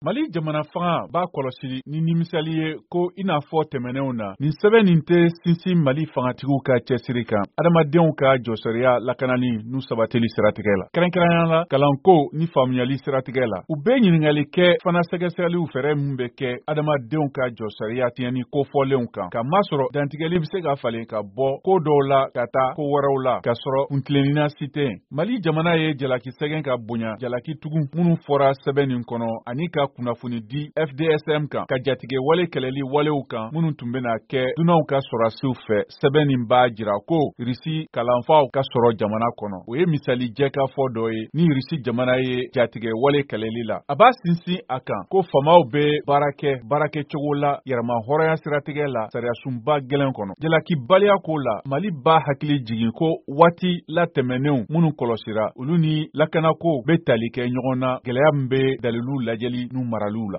Mali jamana fanga b'a kɔlɔsi ni nimisali ye ko i n'a fɔ tɛmɛnenw na nin sɛbɛn nin tɛ sinsin Mali fangatigiw ka cɛsiri kan adamadenw ka jɔsɔriya lakanani n'u sabatili siratigɛ la kɛrɛnkɛrɛnya la kalanko ni faamuyali siratigɛ la u bɛ ɲininkali kɛ fana sɛgɛsɛgɛliw fɛrɛ min bɛ kɛ adamadenw ka jɔsɔriya tiɲɛni kofɔlenw kan ka masɔrɔ dantigɛli bɛ se ka falen ka bɔ ko dɔw la ka taa ko wɛrɛw la ka sɔrɔ kuntilennina si tɛ Mali jamana ye jalaki sɛgɛn ka bonya jalaki tugun minnu fɔra sɛbɛn nin kɔnɔ ani ka kunnafoni di FDSM kan ka jatigɛ wale kɛlɛli walew kan minnu tun bɛna kɛ dunanw ka sɔrɔsiw fɛ sɛbɛn nin b'a jira ko Irisi kalanfaw ka sɔrɔ jamana kɔnɔ o ye misali jɛkafɔ dɔ ye ni Irisi jamana ye jatigɛ wale kɛlɛli la a b'a sinsin a kan ko famaw bɛ baarakɛcogo la yɛrɛma hɔrɔnya siratigɛ la sariyasunba gɛlɛn kɔnɔ jalaki baliya ko la Mali b'a hakili jigin ko waati la tɛmɛnenw minnu kɔlɔsira olu ni lakanako bɛ tali kɛ ɲɔgɔn na gɛlɛya min bɛ dalilu lajɛli n'u maraliw la